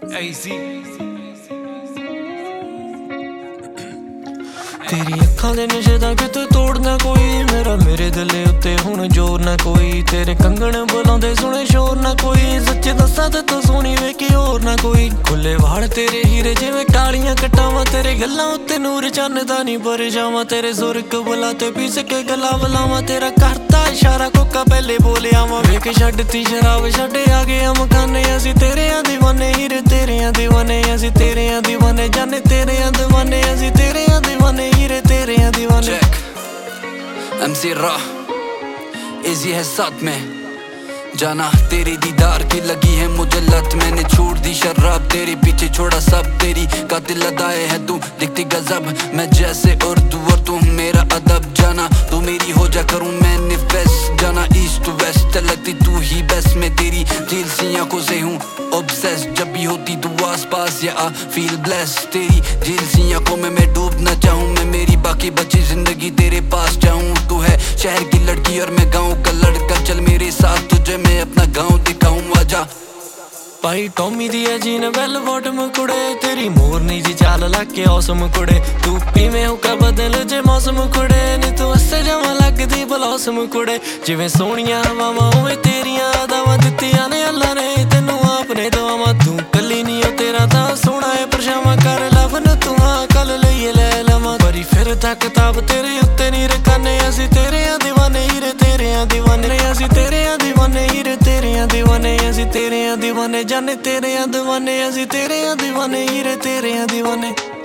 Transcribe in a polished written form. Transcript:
AZ तेरी अखां दे नशे दा किते तोड़ना कोई मेरा मेरे दिले उत्ते हुण जोर ना कोई तेरे कंगण बुलांदे सुने शोर ना कोई सच्चे दस्सां ते तू सोहनी वे कि होर ना कोई खुले वाल तेरे हीरे जिवें कालियां कटावां तेरे गल्लां उत्ते नूर चन्न दा नी परछावां तेरे सुरख बुला ते पीस के गला बुलावां तेरा करता इशारा कोका पहले बोलिया वां वेख छड्डती शराब छड्डे आ गए मकाने असीं तेरेयां दीवाने हीरे तेरेयां दीवाने असीं तेरेयां दीवाने जाने तेरेयां दीवाने असीं तेरेयां दीवाने हीरे तेरेयां दीवाने MC रा AZ है साथ में जाना तेरी दीदार की लगी है मुझे लत मैंने छोड़ दी शराब तेरे पीछे छोड़ा सब तेरी कातिल अदाएं है तू दिखती गजब मैं जैसे उर्दू और तू मेरा अदब जाना तू मेरी हो जा करूं मैं निफेस्ट जाना ईस्ट टू वेस्ट लगती तू ही बेस्ट मैं तेरी दिल सी आंखों से हूँ ऑब्सेस्ड जब भी होती तू आस पास या आ फील ब्लेस्ड तेरी दिल सी आंखों में मैं डूबना चाहूँ मैं मेरी बाकी बची जिंदगी तेरे पास जाऊँ तू है शहर की लड़की और मैं गाँव का लड़का चल मेरे साथ तुझे मैं अपना गाँव दिखाऊं आजा भाई टॉमी दी है जीन वेल बॉटम कुड़े तेरी मोरनी जी चाल लाके औसम कुड़े तू पीवे होका बदल जे मौसम कुड़े नी तू हस्से जावा लगदी बलौसम कुड़े जिवें सोहणियां हवावां उवें तेरियां अदावां दित्तियां ने अल्लाह ने तैनूं आपने दुआवां तू कल्ली नी ओ तेरा तां सोहणा है परछावां कर लवन तू हां कल लईए लै लवां परी फिरदा किताब तेरे उत्ते नी रखाने असीं तेरेयां दीवाने हीरे तेरेयां दीवाने असीं तेरेयां दीवाने हीरे तेरेयां दीवाने असीं तेरेयां दीवाने जाने तेरेयां दीवाने असीं तेरेयां दीवाने हीरे तेरेयां दीवाने